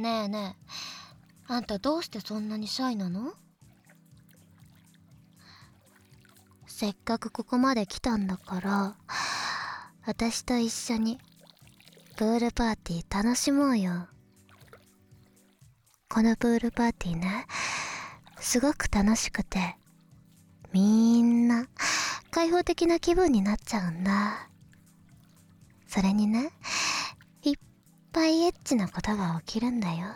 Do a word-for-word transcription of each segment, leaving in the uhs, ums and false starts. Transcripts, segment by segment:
ねえねえ、あんたどうしてそんなにシャイなの？せっかくここまで来たんだから、私と一緒にプールパーティー楽しもうよ。このプールパーティーね、すごく楽しくて、みんな開放的な気分になっちゃうんだ。それにね、いっぱいエッチなことが起きるんだよ。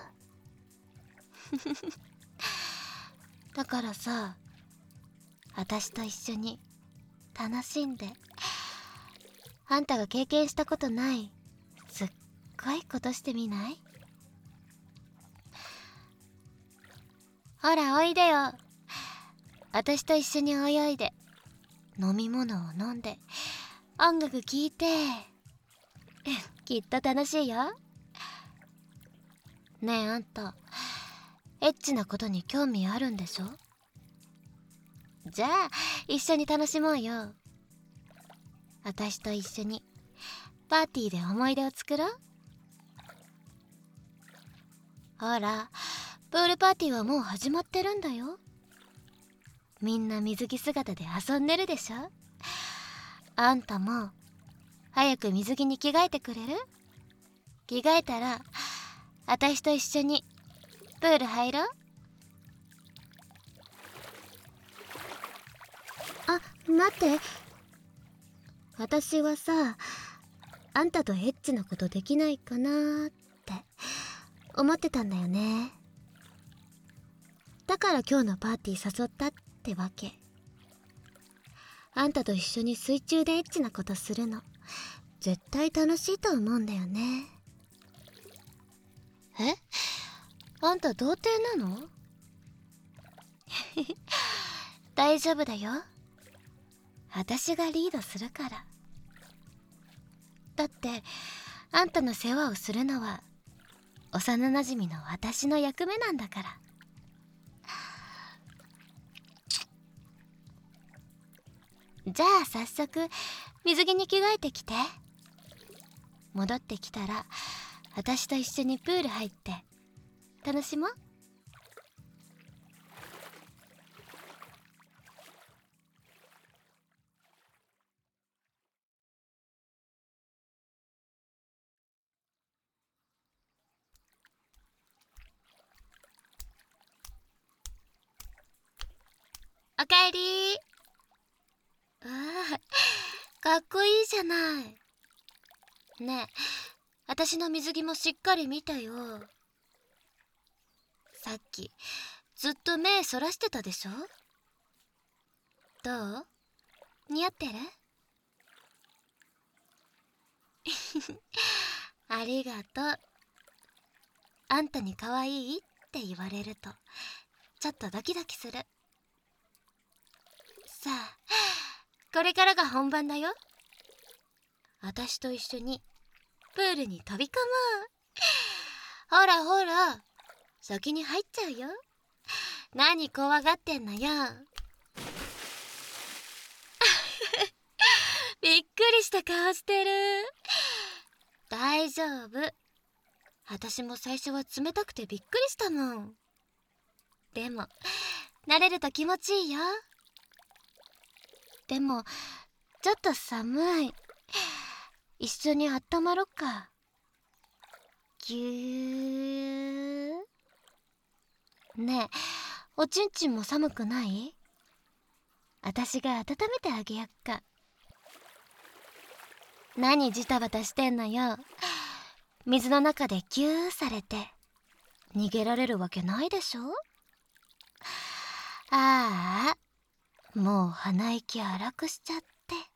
だからさ、私と一緒に楽しんで、あんたが経験したことないすっごいことしてみない？ほらおいでよ。私と一緒に泳いで、飲み物を飲んで、音楽聴いてきっと楽しいよ。ねえあんた、エッチなことに興味あるんでしょ？じゃあ一緒に楽しもうよ。私と一緒にパーティーで思い出を作ろう。ほら、プールパーティーはもう始まってるんだよ。みんな水着姿で遊んでるでしょ？あんたも早く水着に着替えてくれる？着替えたら私と一緒にプール入ろう。あ、待って。私はさ、あんたとエッチなことできないかなーって思ってたんだよね。だから今日のパーティー誘ったってわけ。あんたと一緒に水中でエッチなことするの絶対楽しいと思うんだよね。え？あんた童貞なの？大丈夫だよ。私がリードするから。だってあんたの世話をするのは幼なじみの私の役目なんだから。じゃあ早速水着に着替えてきて。戻ってきたら私と一緒にプール入って楽しもう。おかえりー。ああ、かっこいいじゃない。ねえ、私の水着もしっかり見たよ。さっきずっと目そらしてたでしょ？どう？似合ってる？ありがとう。あんたに可愛いって言われるとちょっとドキドキする。さあ、これからが本番だよ。私と一緒にプールに飛び込もう。ほらほら、先に入っちゃうよ。何怖がってんのよ。びっくりした顔してる。大丈夫。私も最初は冷たくてびっくりしたもん。でも慣れると気持ちいいよ。でもちょっと寒い。一緒にあったまろっか。ぎゅー。ねえ、おちんちんも寒くない？私が温めてあげよっか。何ジタバタしてんのよ。水の中でギューされて逃げられるわけないでしょ。ああ、もう鼻息荒くしちゃって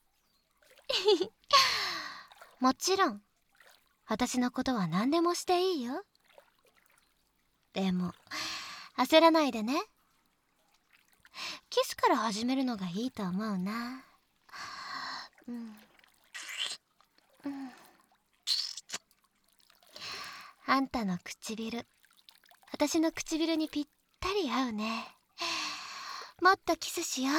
もちろん私のことは何でもしていいよ。でも焦らないでね。キスから始めるのがいいと思うな。うん、うん、あんたの唇、私の唇にぴったり合うね。もっとキスしよう。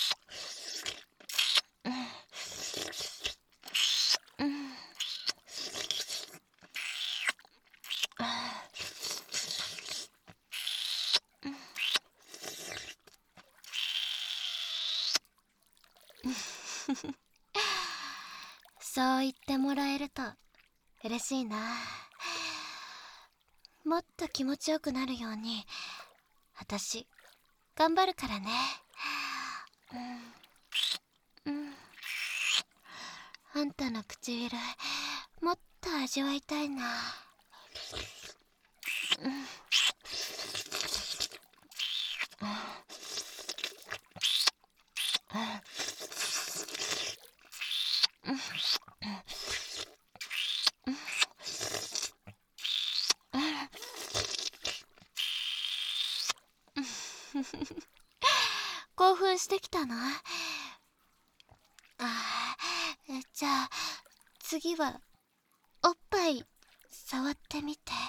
うん、うん、 そう言ってもらえると嬉しいな。もっと気持ちよくなるように私頑張るからね。うん、うん、あんたの唇もっと味わいたいな。うん、興奮してきたの？あー、じゃあ次はおっぱい触ってみて。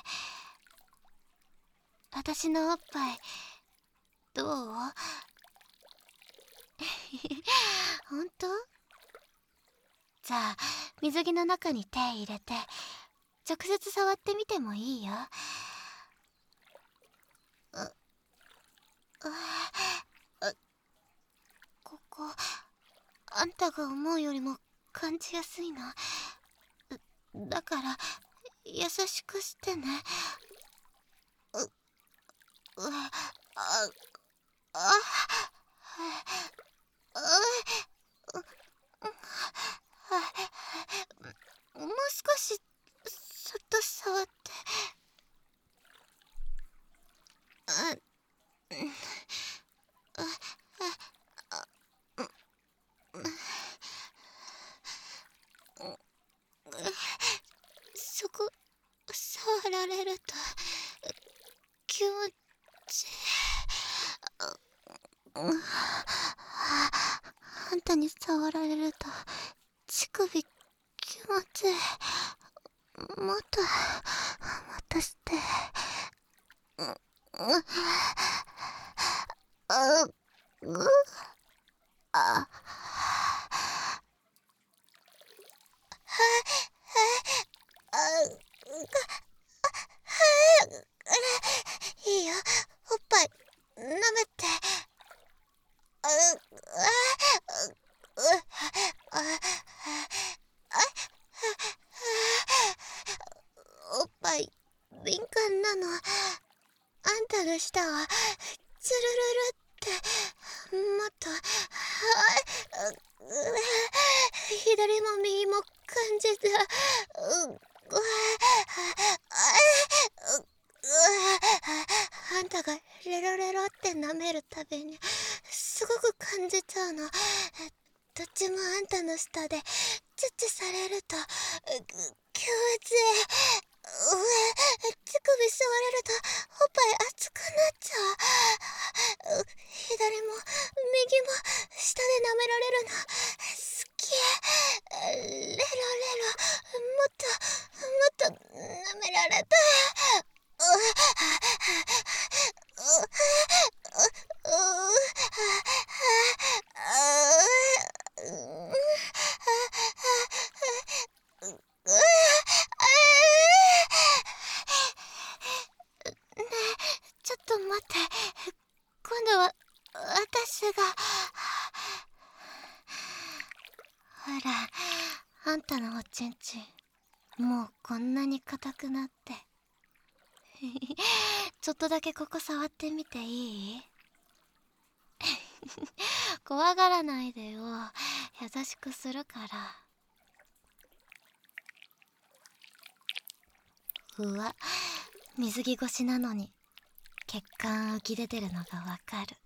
私のおっぱいどう？ほんと？じゃあ水着の中に手入れて直接触ってみてもいいよ。ううここあんたが思うよりも感じやすいな。だから優しくしてね。ううああもう少しそっと触って。あそこ触られると気持ちいい。あんたに触られると乳首気持ちいい。もっともっとして。あうあいいよ、おっぱい舐めて。あおっぱい敏感なの。あんたの舌はチュルルルってもっと左も右も感じた。あんたがレロレロって舐めるたびにすごく感じちゃうの。どっちもあんたの舌でチュッチュされると気持ちいい。乳首触れるとおっぱい熱くなっちゃう。左も右も舌で舐められるの好き。レロレロもっともっと舐められたい。ちょっと待って、今度は私が。ほら、あんたのおちんちんもうこんなに硬くなってちょっとだけここ触ってみていい？怖がらないでよ、優しくするから。うわ、水着越しなのに血管浮き出てるのがわかる。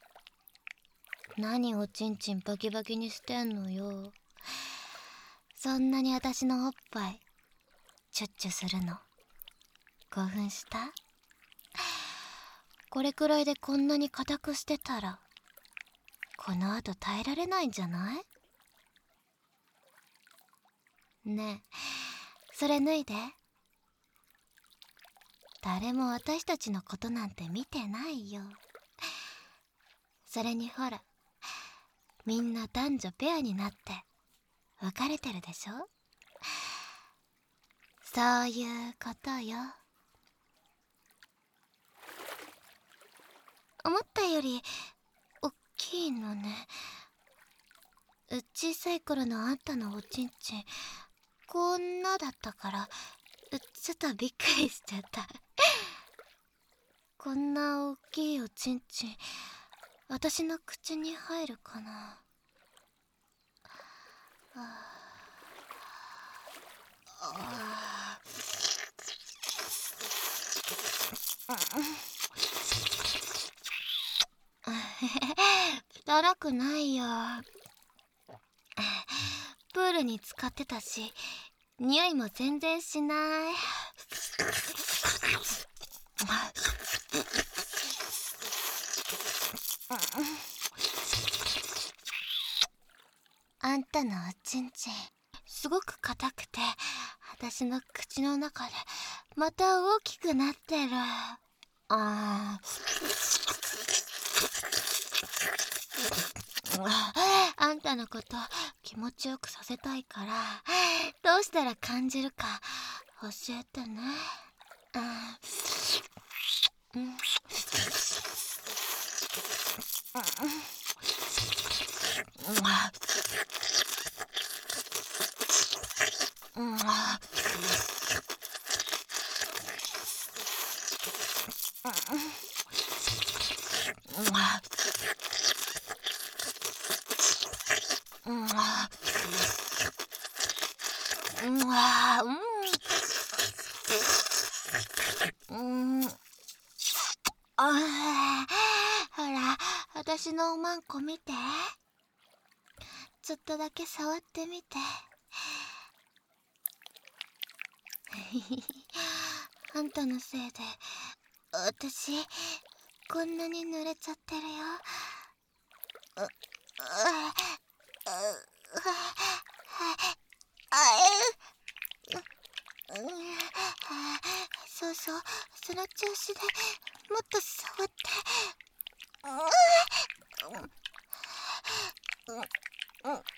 何おちんちんバキバキにしてんのよ。そんなに私のおっぱいチュッチュするの興奮した？これくらいでこんなに硬くしてたらこの後耐えられないんじゃない？ねえ、それ脱いで。誰も私たちのことなんて見てないよ。それにほら、みんな男女ペアになって別れてるでしょ。そういうことよ。思ったよりおっきいのね。 小さい頃のあんたのおちんちんこんなだったからちょっとびっくりしちゃった。こんな大きいおちんちん私の口に入るかな。ああ汚くないよ。プールに浸かってたし匂いも全然しない。あんたのおちんちんすごく硬くて私の口の中でまた大きくなってる。ああんたのこと気持ちよくさせたいからどうしたら感じるか教えてね。うんうんほら私のおまんこ見て。ちょっとだけ触ってみて。あんたのせいで私こんなに濡れちゃってるよ。ううそうそう、その調子でもっと触って。うんうんうん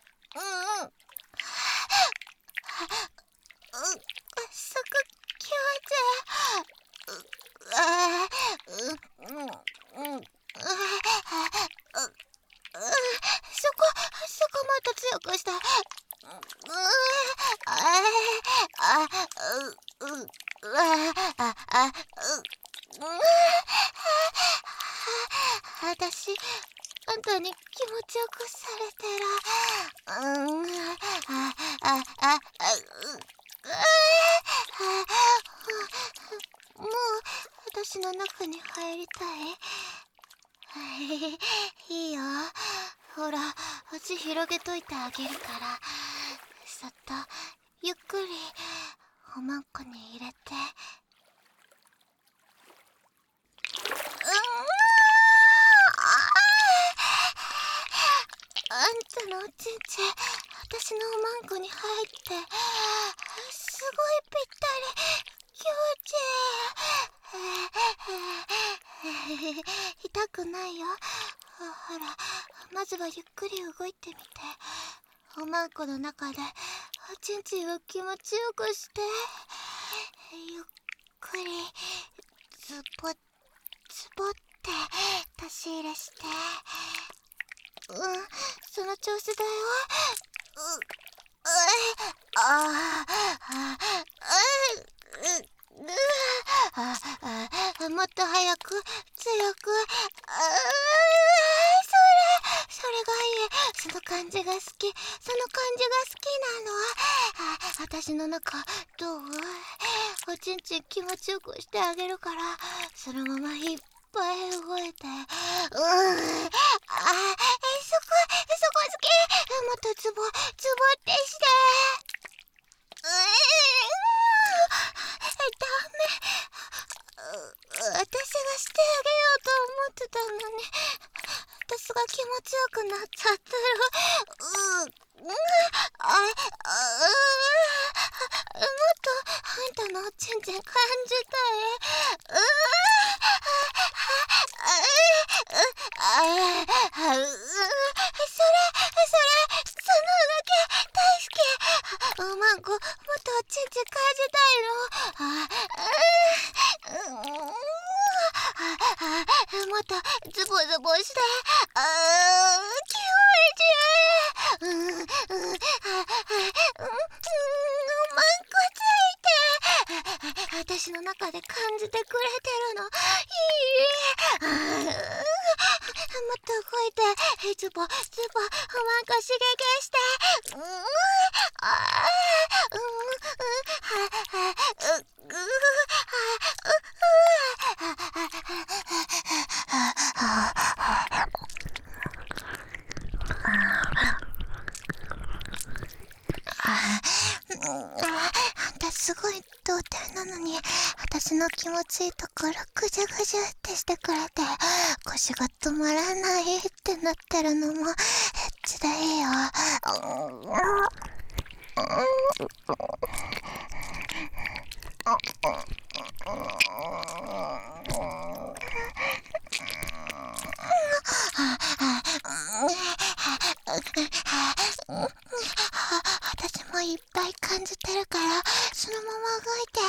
すごく気持ちいい。あうんうんうんそこそこもっと強くした。ああううああ私あんたに気持ちよくされてる。うんあああもう私の中に入りたい。いいよ。ほら足広げといてあげるからそっとゆっくりおまんこに入れて。あんたのおちんちん私のおまんこに入ってすごいぴったり気持ちいい。痛くないよ。ほらまずはゆっくり動いてみて。おまんこの中でおちんちんを気持ちよくして。ゆっくりズボッズボって出し入れして。うんその調子だよ。うあああああもっと早く強く。あそれそれがいい。その感じが好き。その感じが好きなの。あ私の中どう？おちんちん気持ちよくしてあげるからそのままいっぱい動いて。うんあそこそこ好き。もっとズボズボってして。うダメ。私がしてあげようと思ってたのに私が気持ちよくなっちゃってる。ううんああもっとあんたのおちんちん感じたい。うああうそれそれその動き大好き。おまんこもっとおちんちん感じたいの。あうんもっとズボズボして。あ気持ちいい。うんいて、ズボズボおまんこ刺激して、うん、あー、うん、うん、は、は、う、ぐ、は、あんたすごい童貞なのに、私の気持ちいいところぐじゅぐじゅってしてくれて、腰が止まらないってなってるのもエッチでいいよ。私もいっぱい感じてるから、そのまま動いて。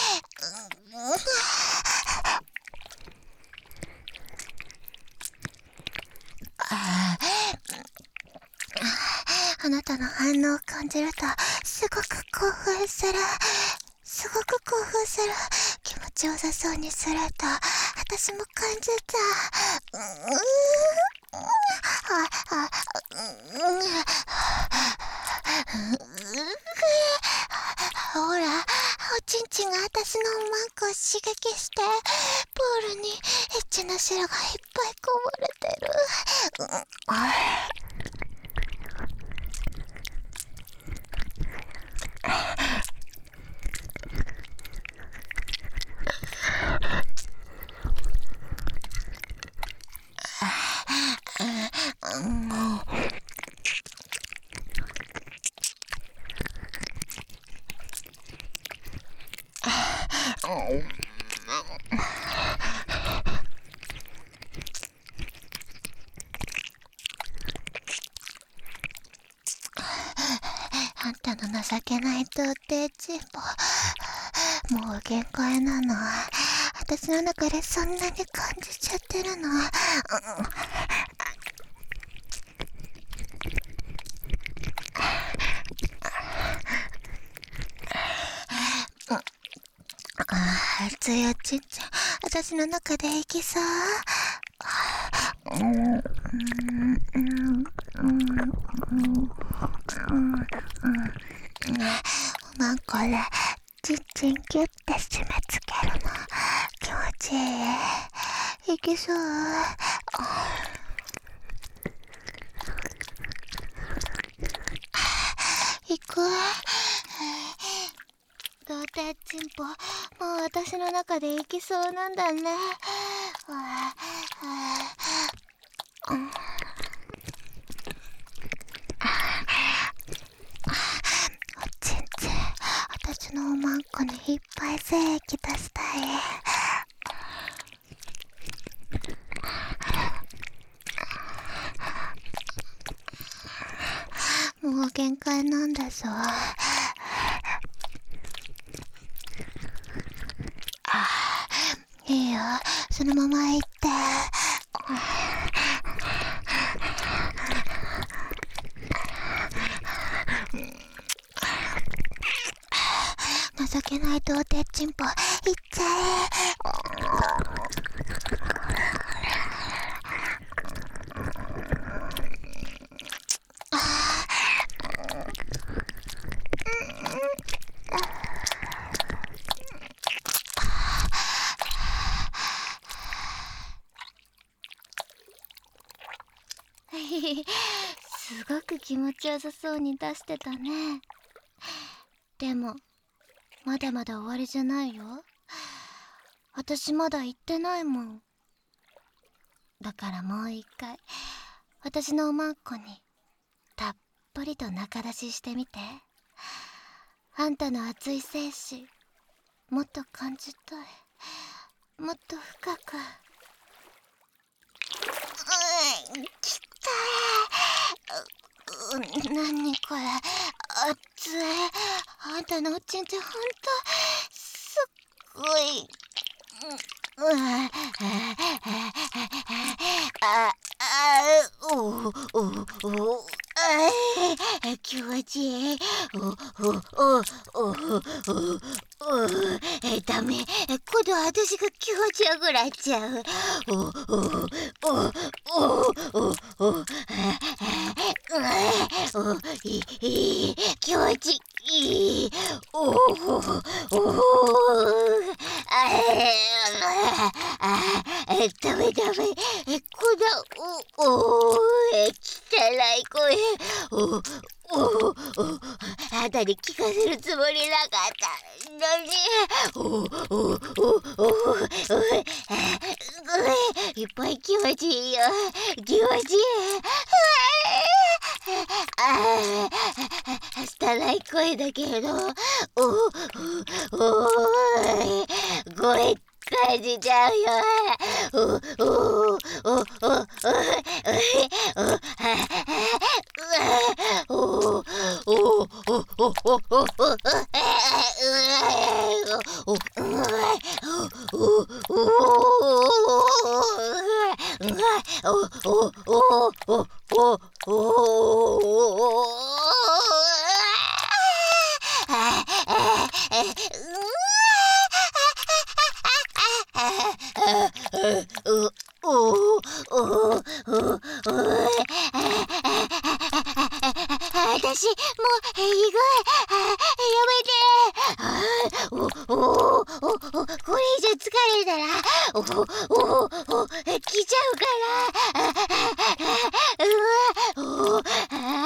あなたの反応を感じるとすごく興奮する。すごく興奮する。気持ちよさそうにすると私も感じた。ほら、おちんちんが私のおまんこを刺激して、ポールにエッチな汁がいっぱいこぼれてる。あんたの情けない童貞チンポ、もう限界なの。私の中でそんなに感じちゃってるの。熱いおちんちん、私の中でいきそう。おまんこでちんちんギュッて締め付けるの気持ちいい。いきそう。いく？童貞チンポ、もう私の中でいきそうなんだね。おちんちん、私のおまんこにいっぱい精液出したい。もう限界なんだぞ。いいよ、そのまま行って。情けない童貞チンポ、行っちゃえ。すごく気持ちよさそうに出してたね。でもまだまだ終わりじゃないよ。私まだ言ってないもん。だからもう一回私のおまんこにたっぷりと中出ししてみて。あんたの熱い精子もっと感じたい。もっと深く。うん、きたい。なにこれ、熱い。あんたのおちんちんほんとすっごい。うん、あああ、おおおお、あ、気持ちいい。おおおおおお、ダメ、今度は私が気持ちよくなっちゃう。おおおおおおおいい気持ちいいおおおああダメダメこだおお汚い声おおお肌に聞かせるつもりなかったのにおおおおおいっぱい気持ちいいよ気持ちいいああ拙い声だけどおおお声感じちゃうよおおおおおおおお私もういい具合やめておおおこれ以上疲れたらおおお来ちゃうからうわおあダ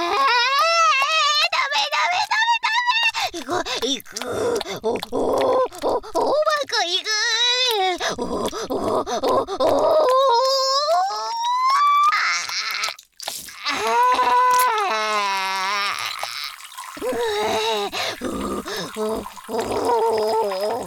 メダメダメダメ行くおおおおうまくいくおおおおおおおお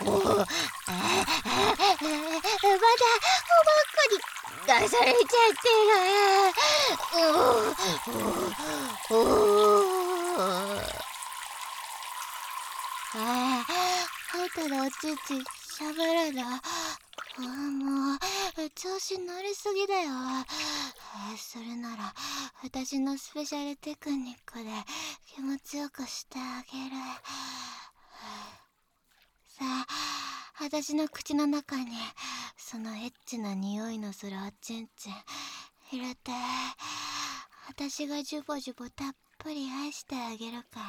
まだおばっかり出されちゃってるおおあああんたのおちんちしゃべるのあもう調子乗りすぎだよそれなら私のスペシャルテクニックで気持ちよくしてあげるさあ私の口の中にそのエッチな匂いのするおちんちん入れて私がジュボジュボたっぷり愛してあげるから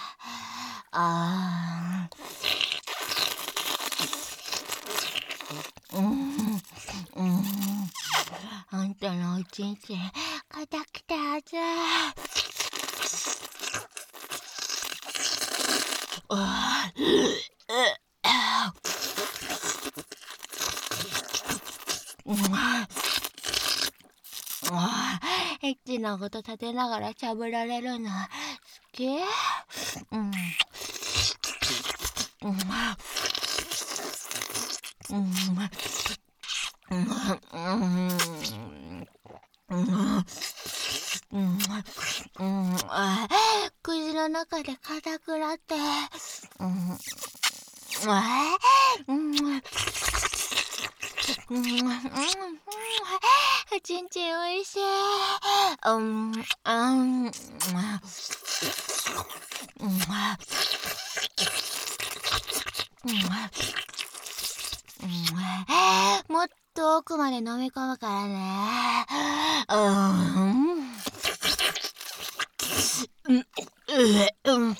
あーうんうんあんたのおちんちん硬くて熱いあエッチなこと立てながらしゃぶられるの好きうんうん口の中で硬くなってうんおちんちんおいしいうんうんもっと奥まで飲み込むからねうんうんうん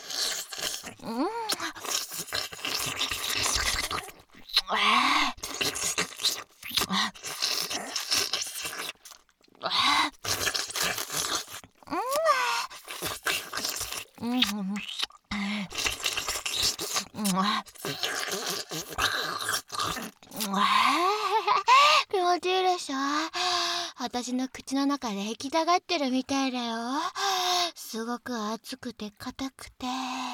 気持ちいいでしょ私の口の中で行きたがってるみたいだよすごく熱くて硬くて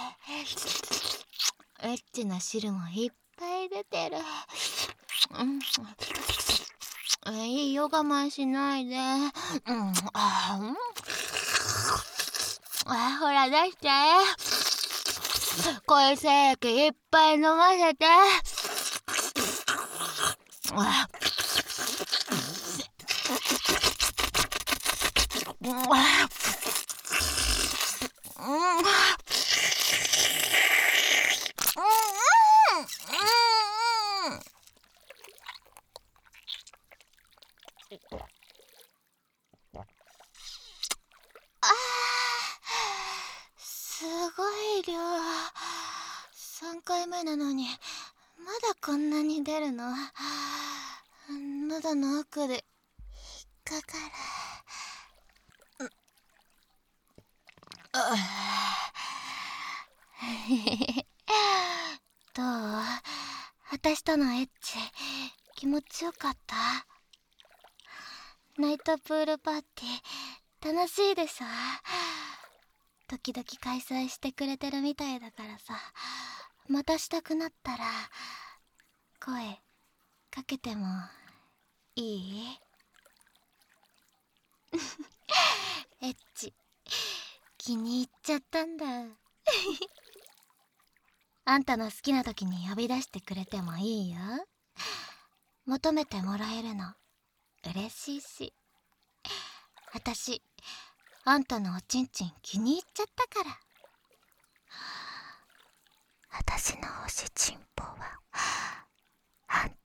エッチな汁もいっぱい出てる、うん、いいよ我慢しないで、うん、あ、うん、あほら出して声精液いっぱい飲ませてあいめなのにまだこんなに出るの。喉の奥で引っかかる。あどう？私とのエッチ気持ちよかった？ナイトプールパーティー楽しいでしょ？時々開催してくれてるみたいだからさ、またしたくなったら声かけてもいい？エッチ気に入っちゃったんだ。あんたの好きな時に呼び出してくれてもいいよ。求めてもらえるの嬉しいし、私あんたのおちんちん気に入っちゃったから。私の推しチンポはあん